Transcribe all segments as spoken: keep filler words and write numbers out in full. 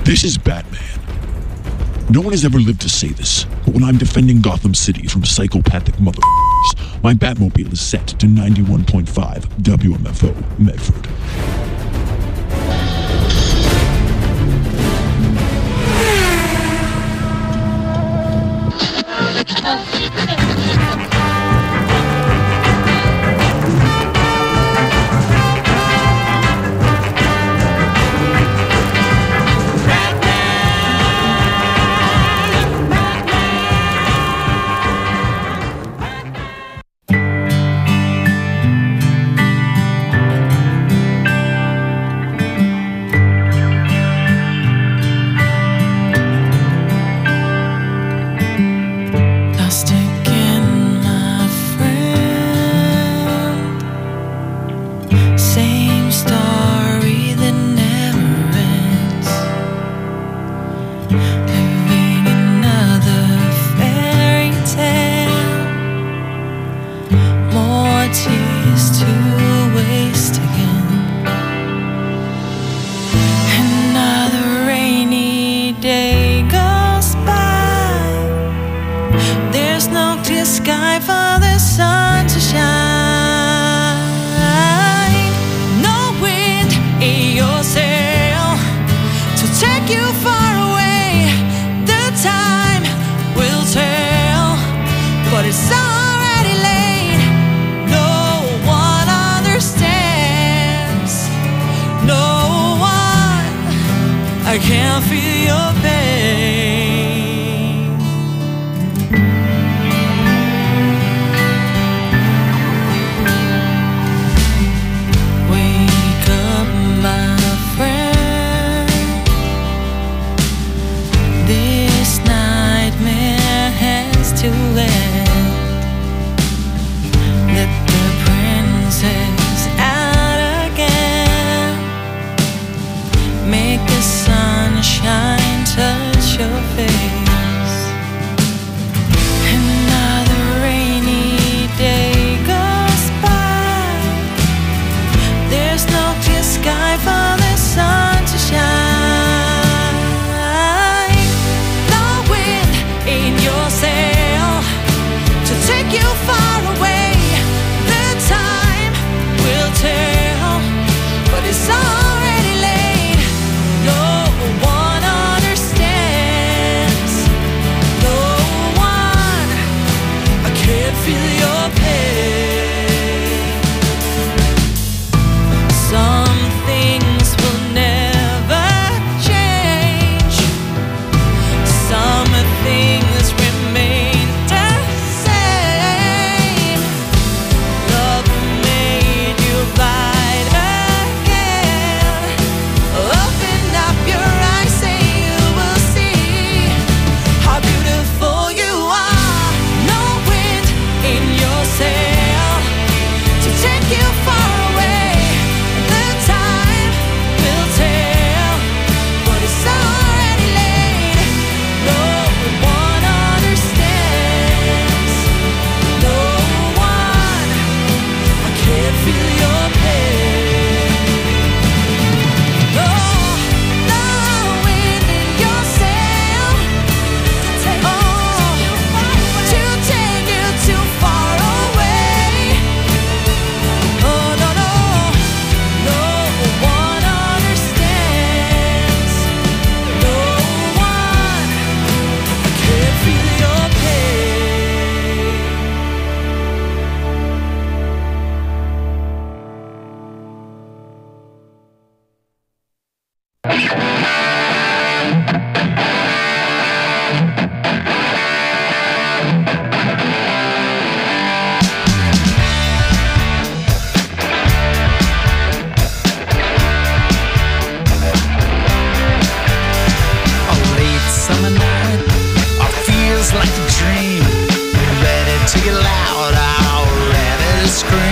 This is Batman. No one has ever lived to say this, but when I'm defending Gotham City from psychopathic motherfuckers, my Batmobile is set to ninety-one point five W M F O Medford.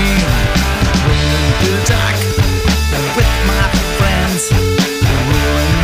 With my friends, ruin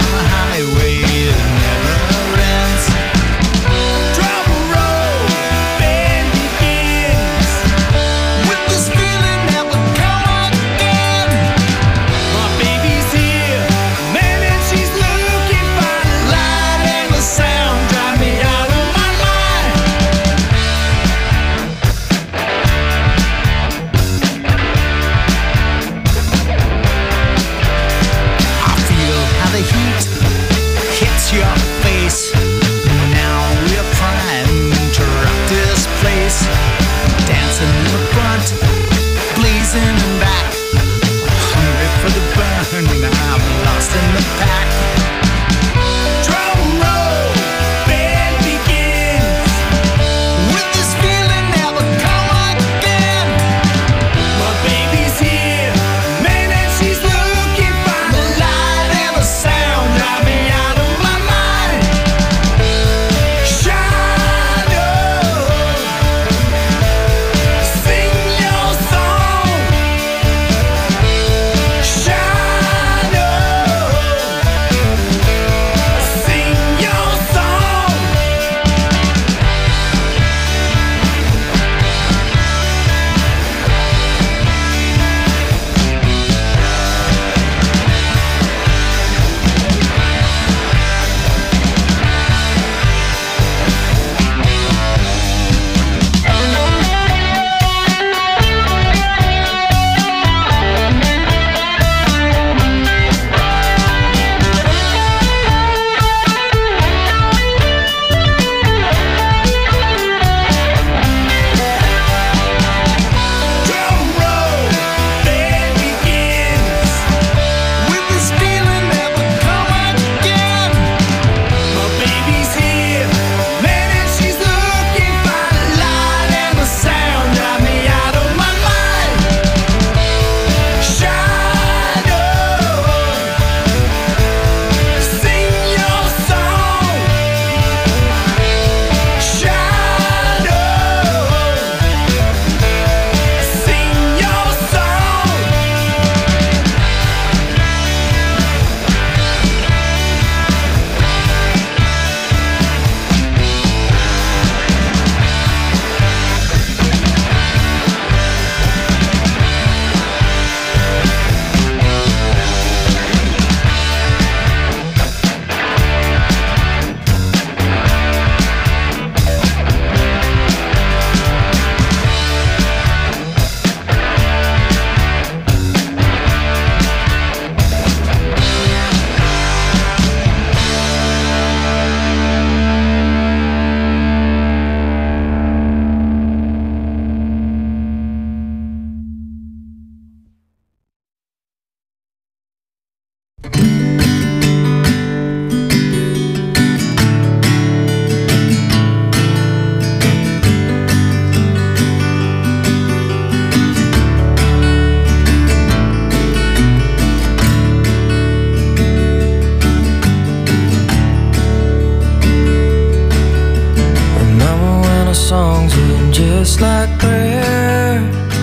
Songs were just like prayer,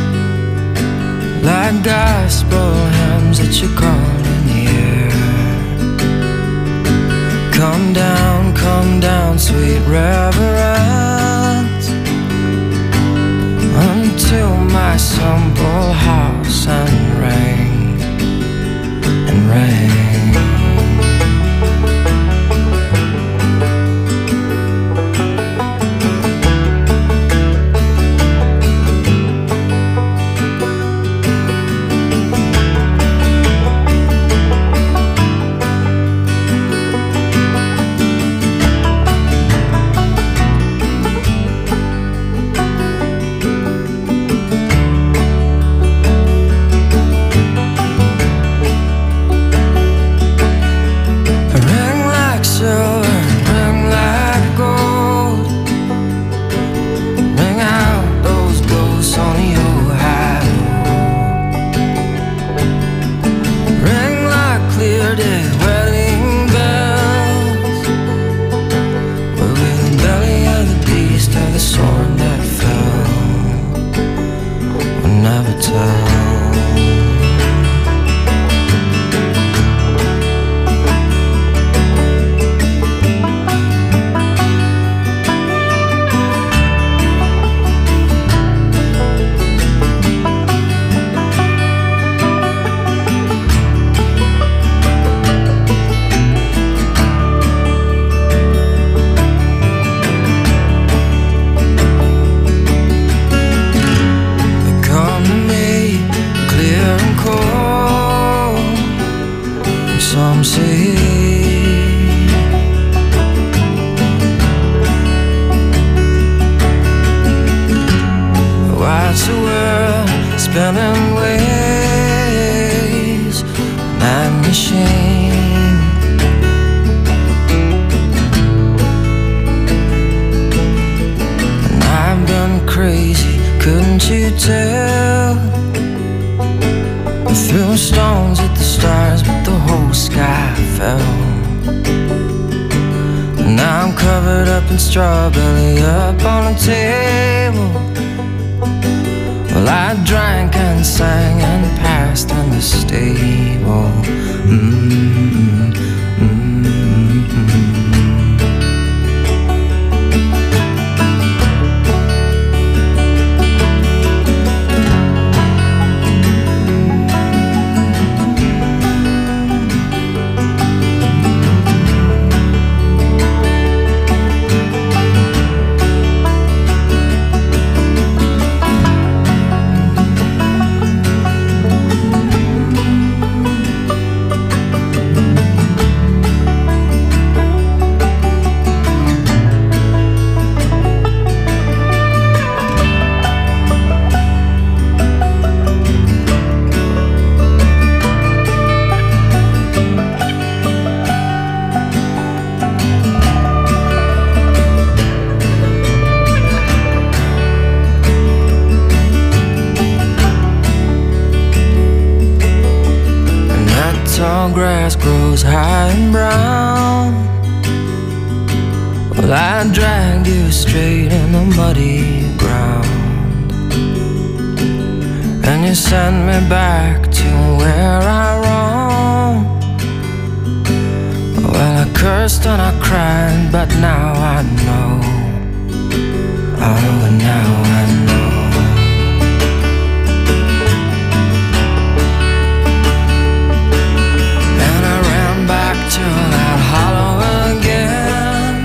like gospel hymns that you call in the air. Come down, come down, sweet reverence, until my simple house and ring and ring. Strawberry up on the table. Well, I drank and sang and passed in the stable. Mm-hmm. Mm-hmm. Grass grows high and brown. Well, I dragged you straight in the muddy ground, and you sent me back to where I roamed. Well, I cursed and I cried, but now I know. Oh, now I know. To that hollow again.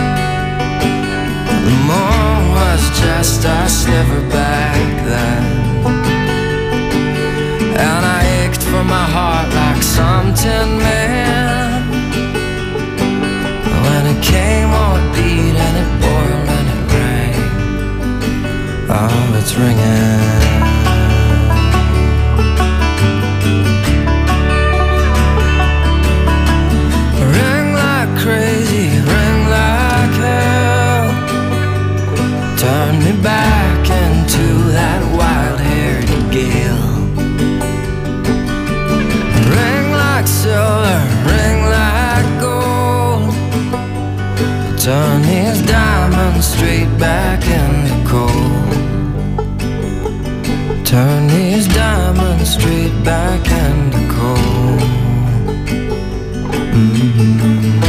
The moon was just a sliver back then, and I ached for my heart like some tin man. When it came, oh, it beat and it boiled and it rang. Oh, it's ringing. turn these diamonds straight back into coal. Turn these diamonds straight back into coal. Mm-hmm.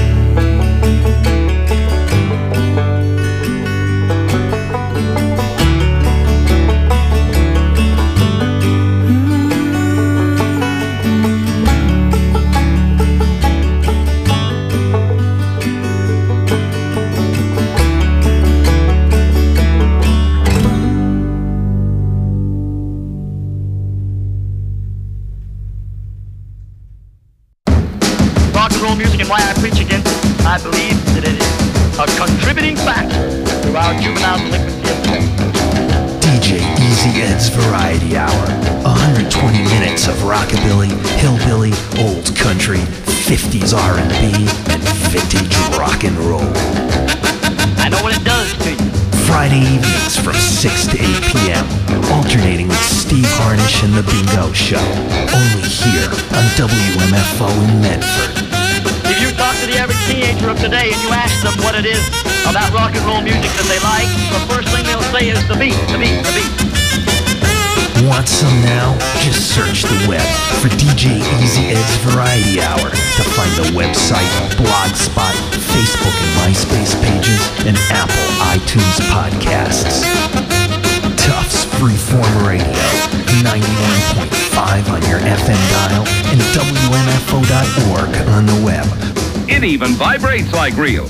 Why I preach against it, I believe that it is a contributing factor to our juvenile delinquency. D J Easy Ed's Variety Hour. one hundred twenty minutes of rockabilly, hillbilly, old country, fifties R and B, and vintage rock and roll. I know what it does to you. Friday evenings from six to eight p.m. Alternating with Steve Harnish and The Bingo Show. Only here on W M F O in Medford. If you talk to the average teenager of today and you ask them what it is about rock and roll music that they like, the first thing they'll say is the beat, the beat, the beat. Want some now? Just search the web for D J Easy Ed's Variety Hour to find the website, Blogspot, Facebook and MySpace pages, and Apple iTunes podcasts. Tufts Freeform Radio, ninety-one point five on your F M dial, and W M F O dot org on the web. It even vibrates like real.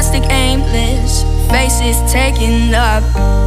plastic aimless, faces taken up.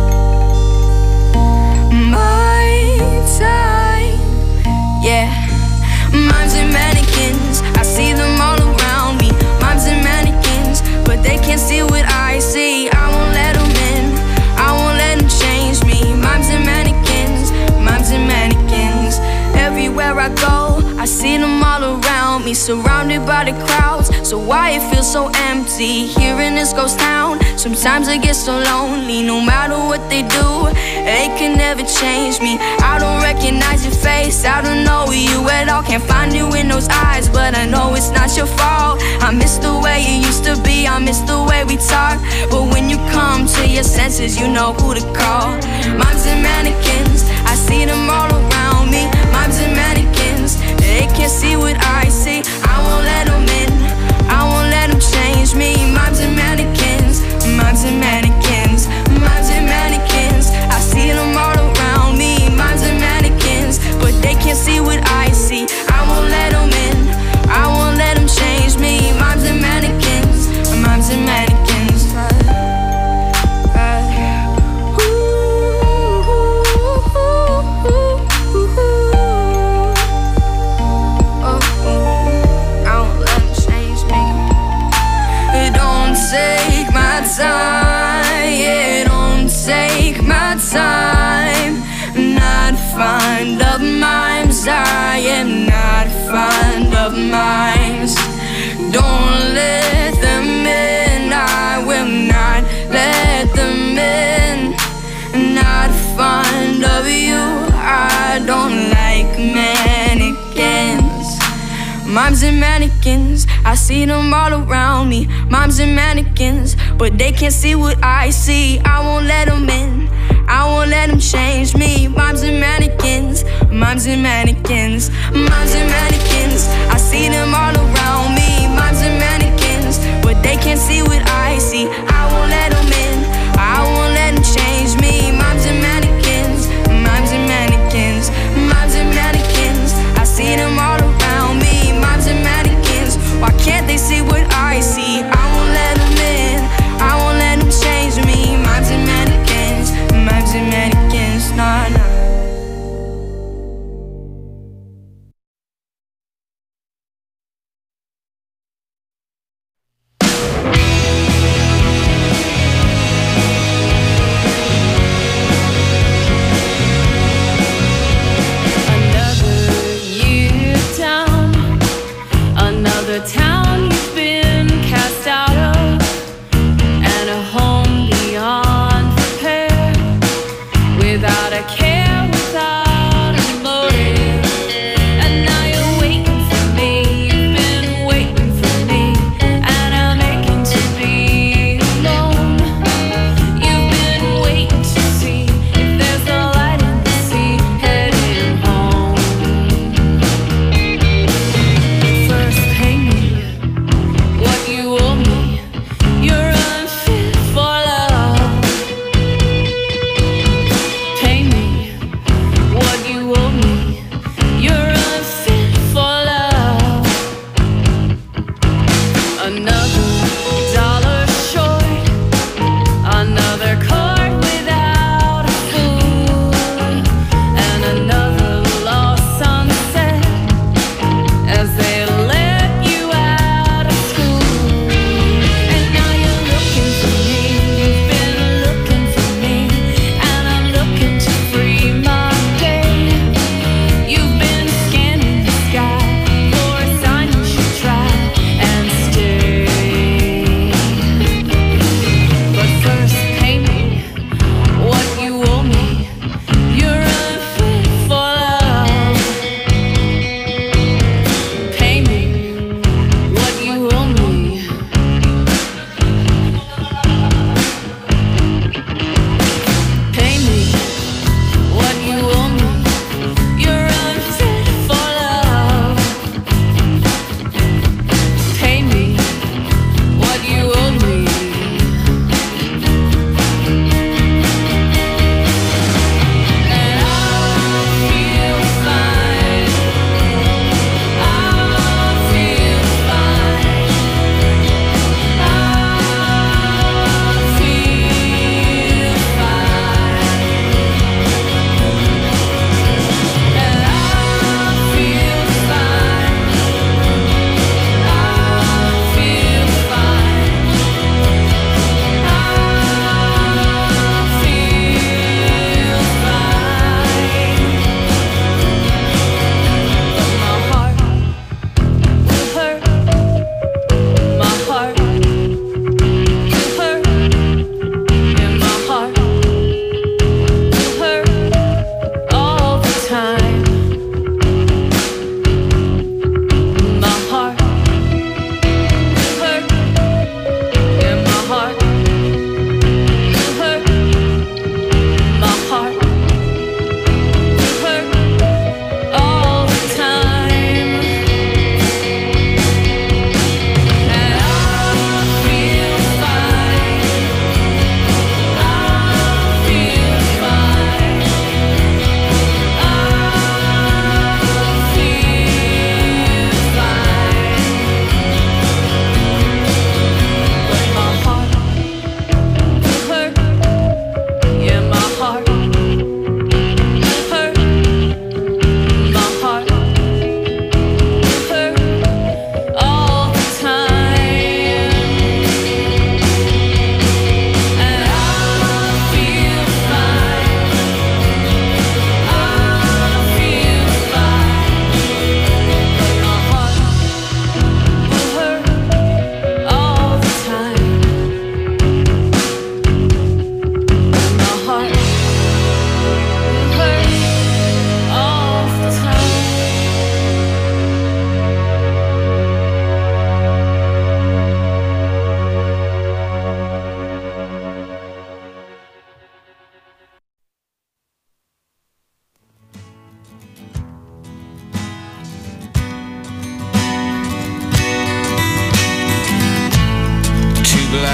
My time, yeah. Mimes and mannequins, I see them all around me. Mimes and mannequins, but they can't see what I see. I won't let them in, I won't let them change me. Mimes and mannequins, mimes and mannequins. Everywhere I go, I see them all around me, surrounded by the crowds. So why it feels so empty here in this ghost town? Sometimes I get so lonely, no matter what they do, they can never change me. I don't recognize your face, I don't know you at all. Can't find you in those eyes, but I know it's not your fault. I miss the way you used to be, I miss the way we talk. But when you come to your senses, you know who to call. Mimes and mannequins, I see them all around me. Mimes and mannequins, they can't see what I see. I won't let them in, I won't let them change me. Mimes and mannequins, mimes and mannequins, mimes and mannequins, I see them all around me. Mimes and mannequins, but they can't see what I see. I won't let them in, I won't let them change me. Mimes and mannequins, mimes and mannequins. Take my time, yeah, don't take my time. Not fond of mimes, I am not fond of mimes. Don't let them in, I will not let them in. Not fond of you, I don't like mannequins. Mimes and mannequins, I see them all around me. Mimes and mannequins, but they can't see what I see. I won't let them in, I won't let them change me. Mimes and mannequins, mimes and mannequins, mimes and mannequins, I see them all around me. Mimes and mannequins, but they can't see what I see. I won't let them in, I won't let them change me. Mimes and mannequins, mimes and mannequins, mimes and mannequins, I see them all around me. Mimes and mannequins, why can't they see what I see? I won't let them in, I won't let them change me. Mimes and mannequins, mimes and mannequins, nah, nah.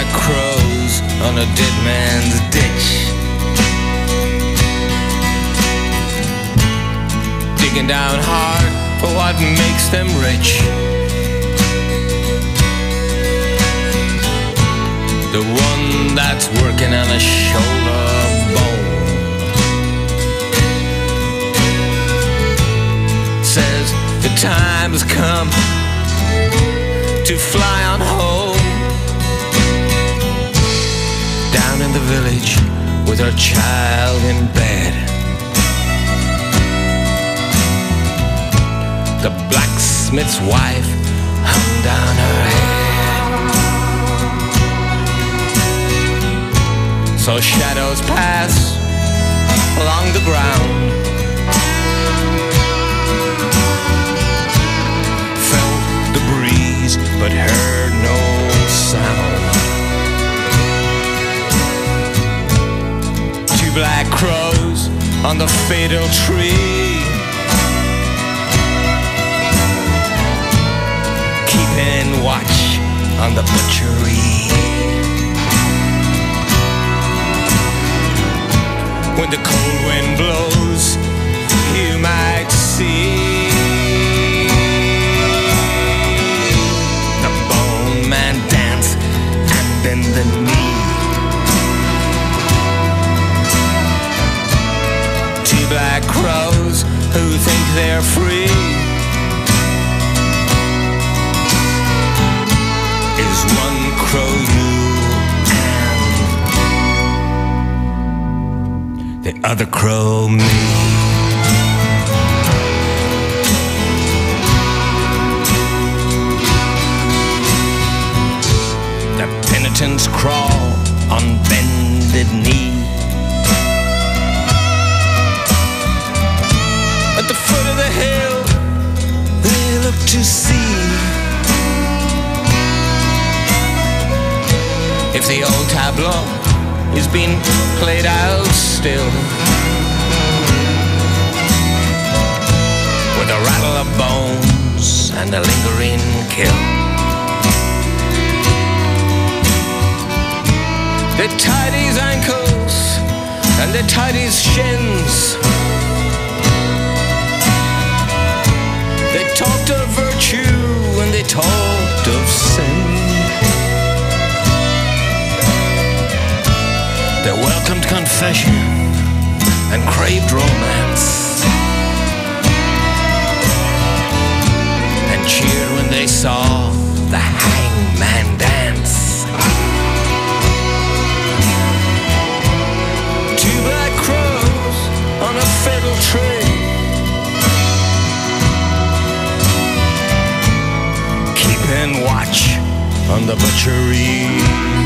black crows on a dead man's ditch, digging down hard for what makes them rich. The one that's working on a shoulder bone says the time has come to fly on home. Down in the village with her child in bed, the blacksmith's wife hung down her head. So shadows pass along the ground, felt the breeze but heard no sound. Two black crows on the fatal tree, keeping watch on the butchery. When the cold wind blows, you might see the bone man dance and bend the knee. Two black crows who think they're free is one crow you and the other crow me. The penitents crawl on bended knee. At the foot of the hill they look to see if the old tableau is being played out still, with a rattle of bones and a lingering kill. They tied his ankles and they tied his shins. They talked of virtue and they talked of sin. They welcomed confession and craved romance, and cheered when they saw the hangman dance. Two black crows on a fatal tree, keeping watch on the butchery.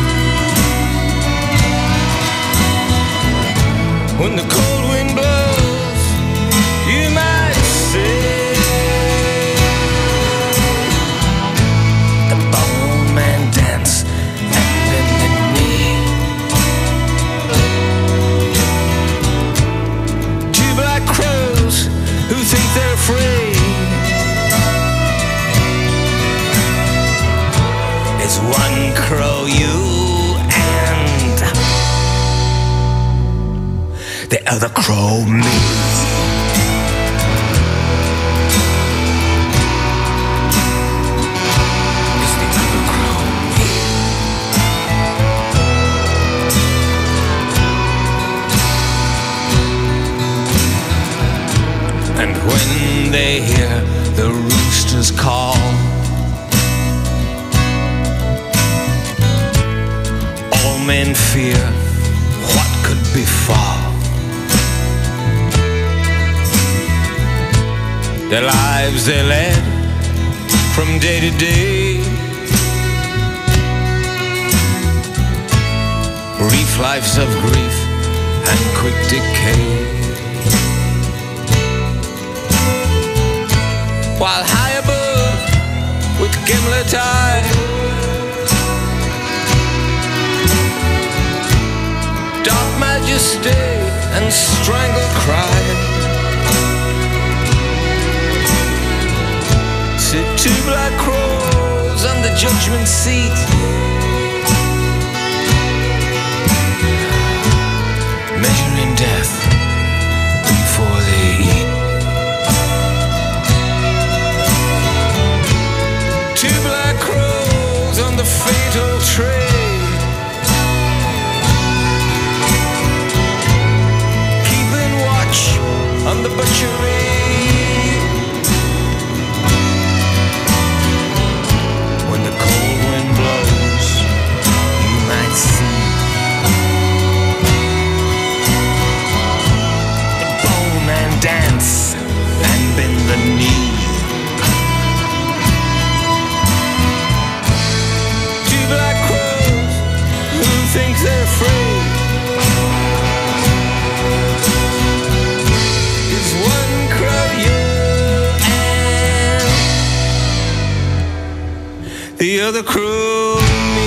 When the cold wind blows, you might say the bone man dance and bend the knee. Two black crows who think they're free is one crow you the other crow me. Is the other crow me. And when they hear the roosters call, all men fear what could befall. The lives they led from day to day, brief lives of grief and quick decay. While high above with gimlet eye, dark majesty and strangled cry, sit two black crows on the judgment seat, fatal trade, keeping watch on the butchery. When the cold wind blows, you might see the bowman dance and bend the knee. Two black crows who think they're free. Is one crow you and the other crow me.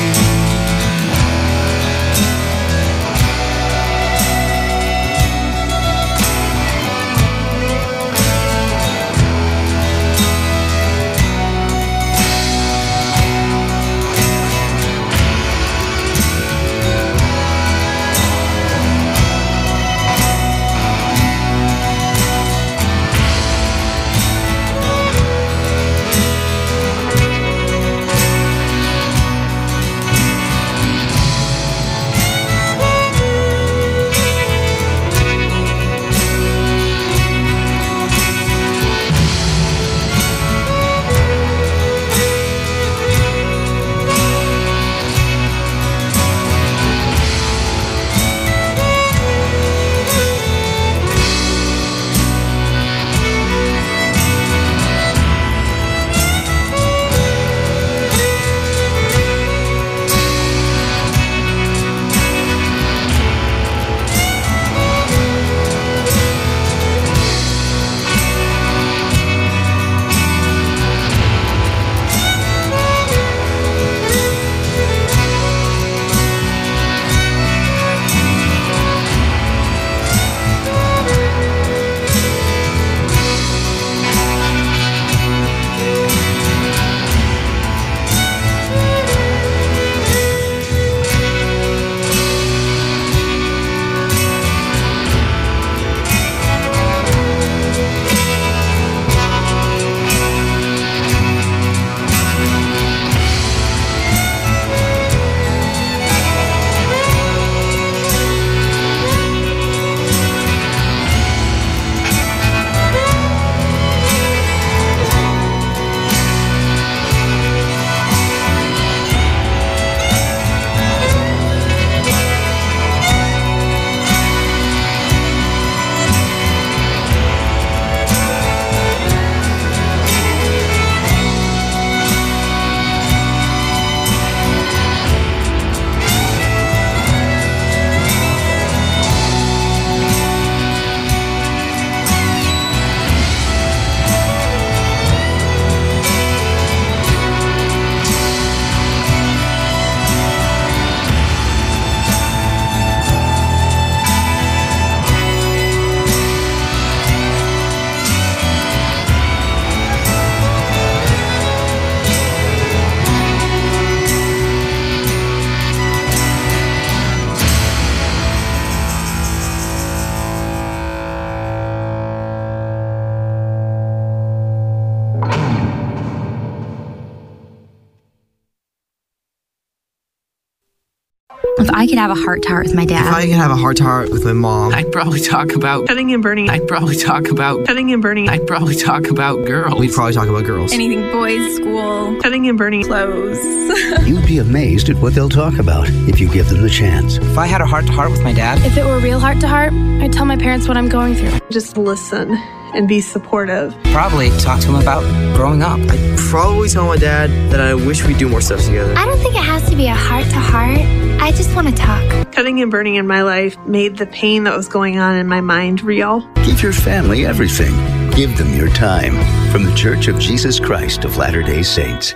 If I could have a heart-to-heart with my dad. If I could have a heart-to-heart with my mom. I'd probably talk about cutting and burning. I'd probably talk about cutting and burning. I'd probably talk about girls. We'd probably talk about girls. Anything boys, school, cutting and burning, clothes. You'd be amazed at what they'll talk about if you give them the chance. If I had a heart-to-heart with my dad. If it were real heart-to-heart, I'd tell my parents what I'm going through. Just listen and be supportive. Probably talk to him about growing up. I'd probably tell my dad that I wish we'd do more stuff together. I don't think it has to be a heart-to-heart. I just want to talk. Cutting and burning in my life made the pain that was going on in my mind real. Give your family everything. Give them your time. From the Church of Jesus Christ of Latter-day Saints.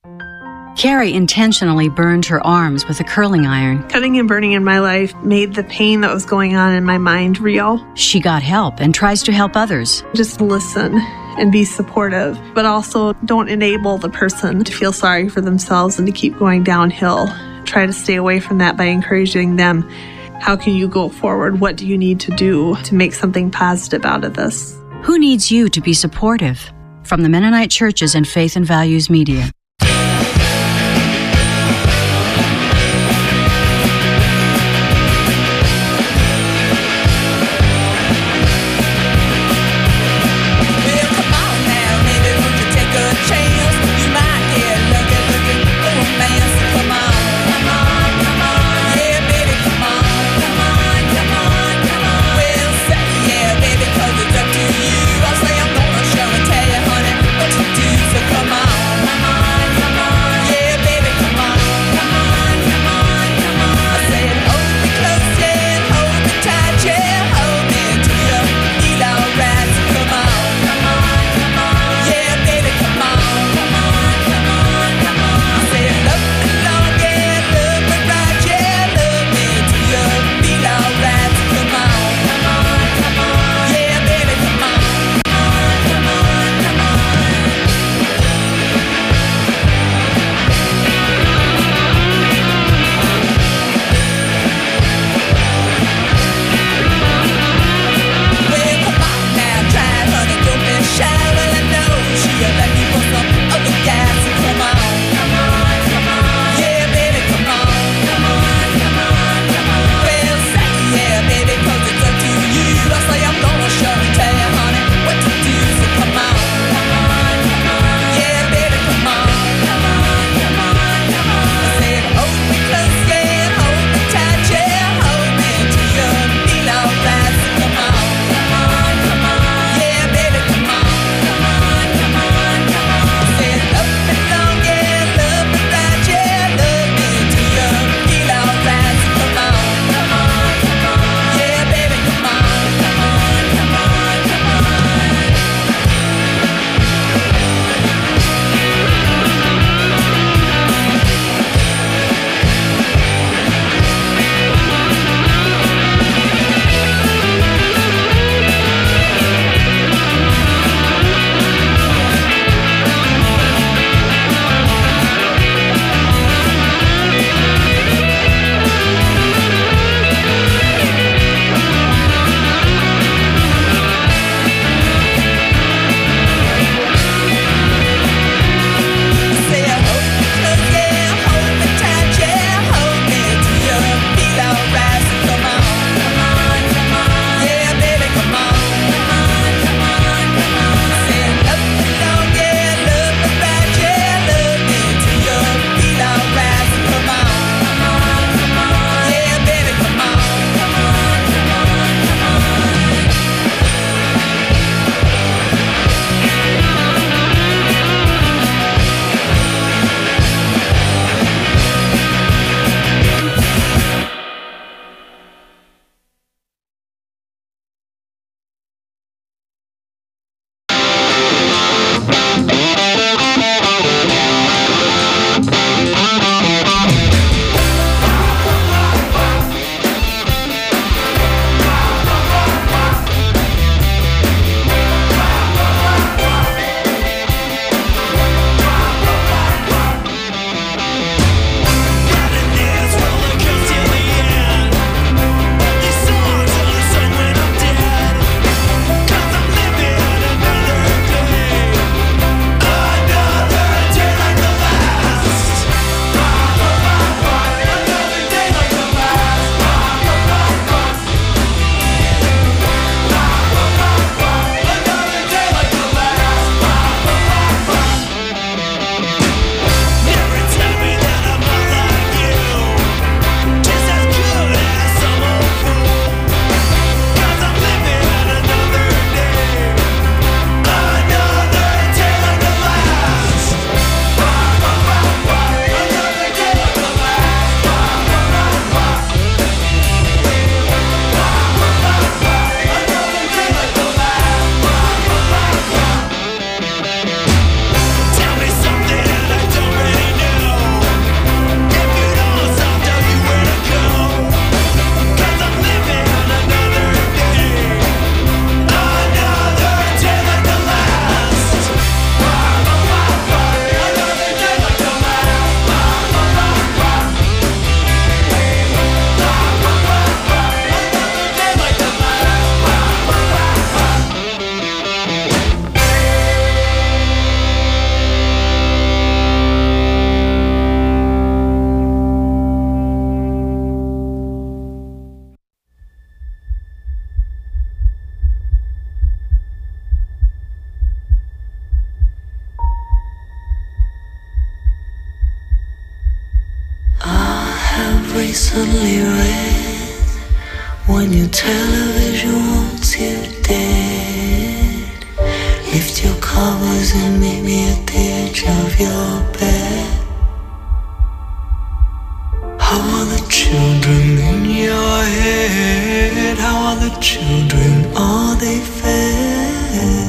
Carrie intentionally burned her arms with a curling iron. Cutting and burning in my life made the pain that was going on in my mind real. She got help and tries to help others. Just listen and be supportive, but also don't enable the person to feel sorry for themselves and to keep going downhill. Try to stay away from that by encouraging them. How can you go forward? What do you need to do to make something positive out of this? Who needs you to be supportive? From the Mennonite Churches and Faith and Values Media. suddenly red when your television wants you dead. Lift your covers and meet me at the edge of your bed. How are the children in your head? How are the children? Are they fed?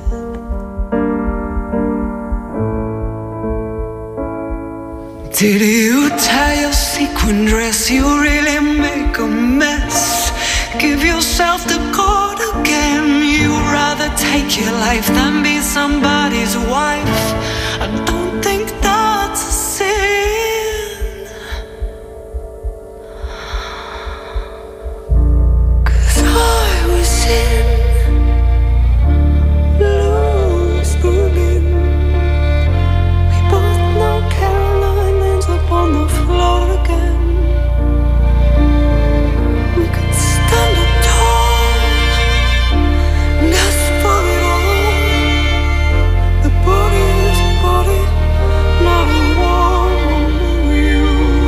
Did you tie your sequin dress? You really make a mess. Give yourself the cord again. You'd rather take your life than be somebody's wife. I don't think that's a sin, 'cause I was in Louis Berlin. We both know Caroline ends up on the floor again. We could stand up tall and ask for it all. The body is a body, not a woman. You,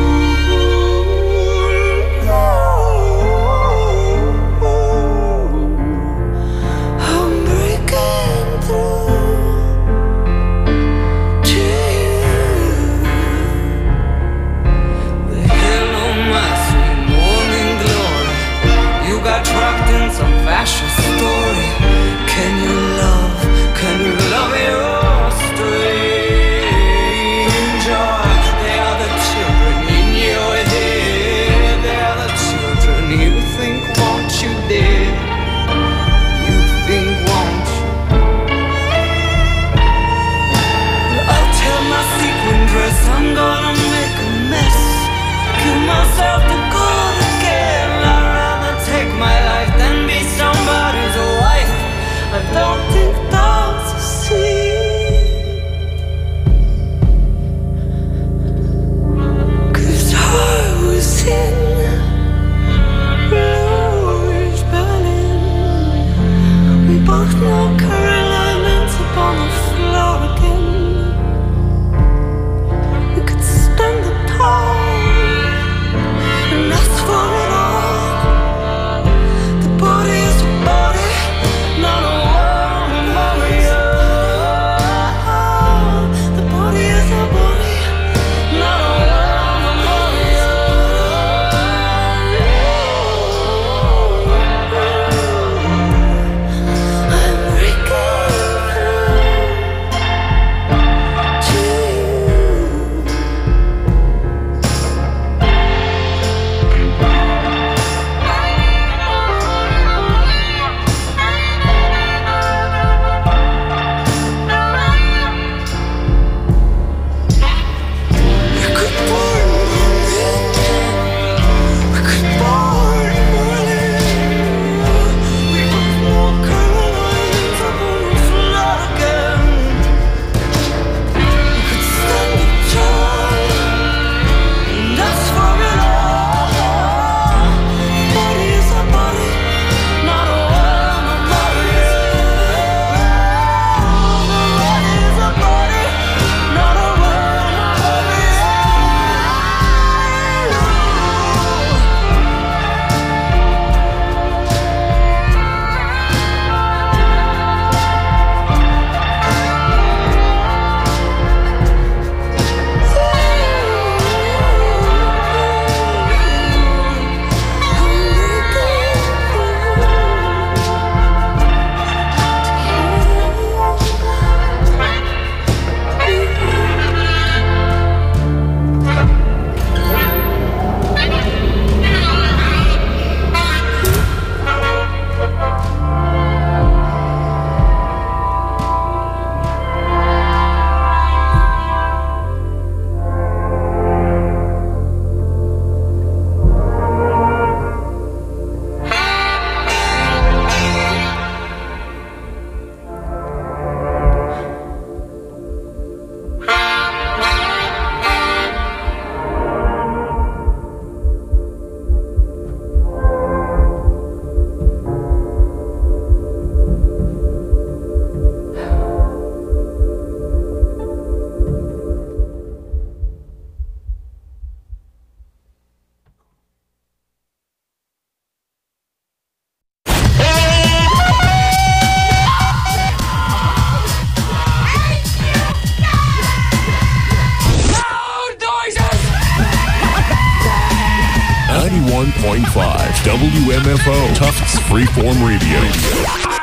I'm breaking through to you. The hell on my sweet morning glory. You got trapped in some fascist story. Can you love? Can you love your stranger? They are the children in your head. They are the children you think want you dead. You think want you. I'll tell my sequin dress I'm gonna make a mess. Give myself the cord again. I'd rather take my life than be somebody's wife. I don't think that's a sin, 'cause I was in Louis Berlin. We both know Caroline ends up on the floor again. We could stand up tall and point five W M F O, Tufts Freeform Radio.